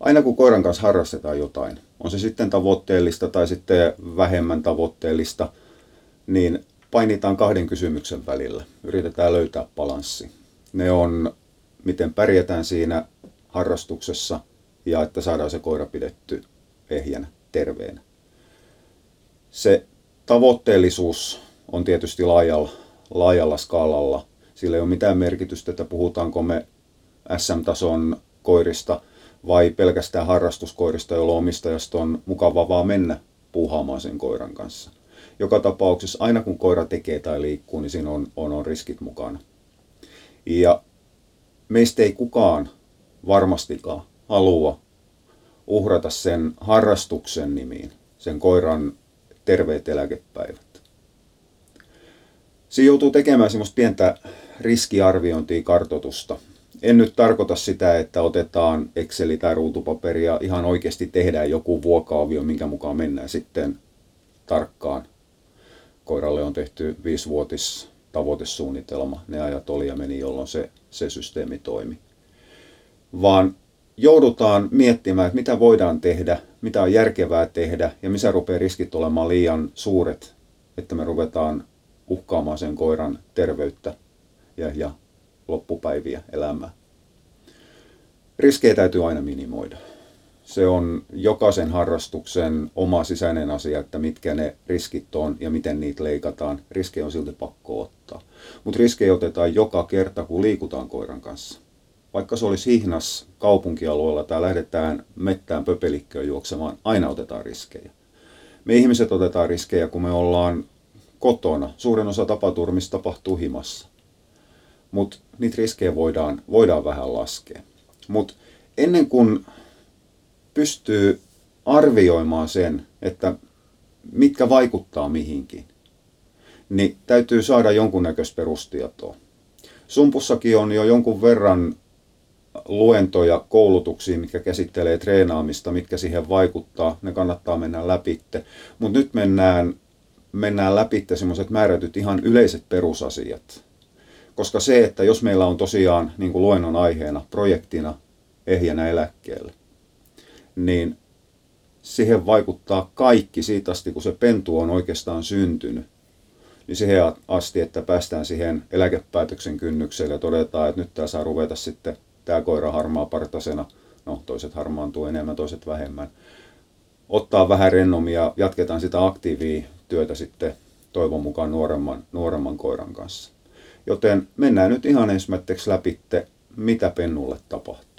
Aina kun koiran kanssa harrastetaan jotain, on se sitten tavoitteellista tai sitten vähemmän tavoitteellista, niin painitaan kahden kysymyksen välillä. Yritetään löytää balanssi. Ne on, miten pärjätään siinä harrastuksessa ja että saadaan se koira pidetty ehjänä, terveenä. Se tavoitteellisuus on tietysti laajalla skaalalla. Sillä ei ole mitään merkitystä, että puhutaanko me SM-tason koirista vai pelkästään harrastuskoirista, joilla omistajasta on mukava vaan mennä puuhaamaan sen koiran kanssa. Joka tapauksessa aina kun koira tekee tai liikkuu, niin siinä on riskit mukana. Ja meistä ei kukaan varmastikaan halua uhrata sen harrastuksen nimiin, sen koiran terveet eläkepäivät. Siinä joutuu tekemään semmoista pientä riskiarviointia, kartoitusta. En nyt tarkoita sitä, että otetaan Exceli tai ruutupaperi ja ihan oikeasti tehdään joku vuokaavio, minkä mukaan mennään sitten tarkkaan. Koiralle on tehty 5-vuotis tavoitesuunnitelma. Ne ajat oli ja meni, jolloin se systeemi toimi. Vaan joudutaan miettimään, että mitä voidaan tehdä, mitä on järkevää tehdä ja missä rupeaa riskit olemaan liian suuret, että me ruvetaan uhkaamaan sen koiran terveyttä ja loppupäiviä elämää. Riskejä täytyy aina minimoida. Se on jokaisen harrastuksen oma sisäinen asia, että mitkä ne riskit on ja miten niitä leikataan. Riskejä on silti pakko ottaa. Mutta riskejä otetaan joka kerta, kun liikutaan koiran kanssa. Vaikka se olisi hihnas kaupunkialueella tai lähdetään mettään pöpelikköön juoksemaan, aina otetaan riskejä. Me ihmiset otetaan riskejä, kun me ollaan kotona. Suurin osa tapaturmista tapahtuu himassa. Mutta niitä riskejä voidaan vähän laskea. Mutta ennen kuin pystyy arvioimaan sen, että mitkä vaikuttaa mihinkin, niin täytyy saada jonkunnäköistä perustietoa. Sumpussakin on jo jonkun verran luentoja, koulutuksia, mitkä käsittelee treenaamista, mitkä siihen vaikuttaa. Ne kannattaa mennä läpitte. Mutta nyt mennään läpitte semmoiset määrätyt ihan yleiset perusasiat. Koska se, että jos meillä on tosiaan niin kuin luennon aiheena, projektina ehjänä eläkkeelle, niin siihen vaikuttaa kaikki siitä asti, kun se pentu on oikeastaan syntynyt. Niin siihen asti, että päästään siihen eläkepäätöksen kynnykselle ja todetaan, että nyt tämä saa ruveta sitten tämä koira harmaapartasena. No, toiset harmaantuu enemmän, toiset vähemmän. Ottaa vähän rennomia ja jatketaan sitä aktiivia työtä sitten toivon mukaan nuoremman koiran kanssa. Joten mennään nyt ihan ensimmäiseksi läpi, mitä pennulle tapahtuu.